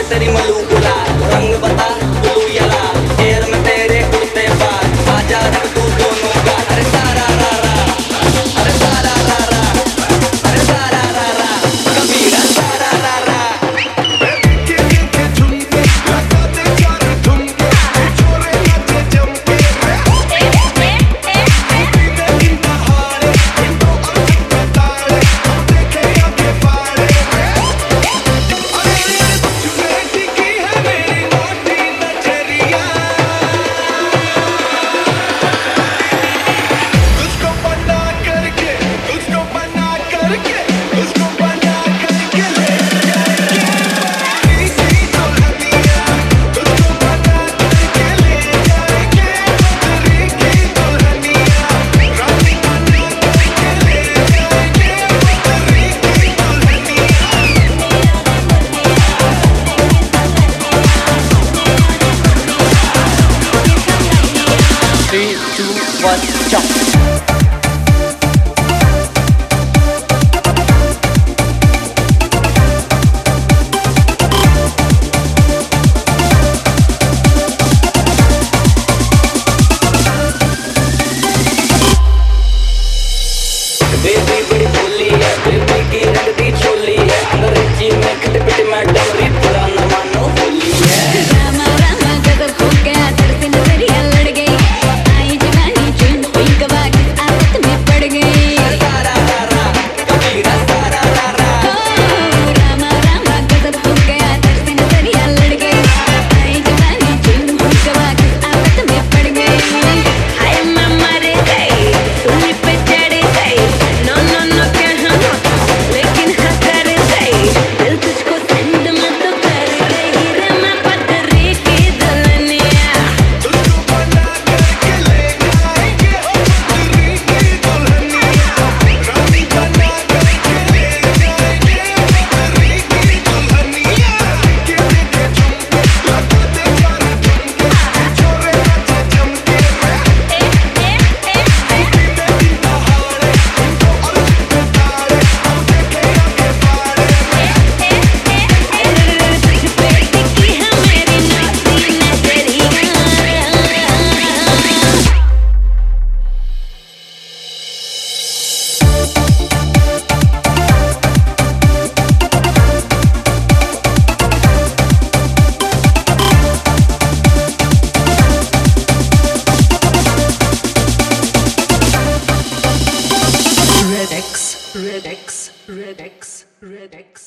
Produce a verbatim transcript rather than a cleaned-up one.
तेरी मलू गुलाल, रंग बता ब्लू या लाल, एयर में तेरे उड़ते बाल, आजा रख तू दोनों गाल। अरे सारा रा रा, अरे सारा रा रा, अरे सारा रा रा, कबीरा सारा रा रा। Three, two, one, jump. Baby बड़ी भोली है, बेबी की रंग दी चोली है, अंग्रेजी में खटपट मैडम री पुराना मानो होली है। रामा रामा गजब हो गया, धड़कन नजरिया लड़ गई, आई जवानी चुन हुई गवा की आदत में पड़ गई। सारा रा रा, कबीरा सारा रा रा। रामा रामा गजब हो गया, धड़कन नजरिया लड़ गई, आई जवानी चुन हुई गवा की आदत में पड़ गई। हाय मैं मर गई, सूली पे चढ़ गई, नो नो नो कहना लेकिन हाँ कर गई, दिल तुझको सेंड में तो कर गई रे मैं पतरी की दुल्हनिया। तुझको बना करके ले जाएंगे हो पतरी की दुल्हनिया, रानी बना करके ले जाएंगे पतरी की दुल्हनिया। के देखे झुमके लगा दे सारे झुमके, छोरे नाचे जमके रे, ए ए ए दिन दहाड़े इनको अर्ज पे ताड़े, हम देखे आगे बाड़े। Red X, Red X, Red X, Red X.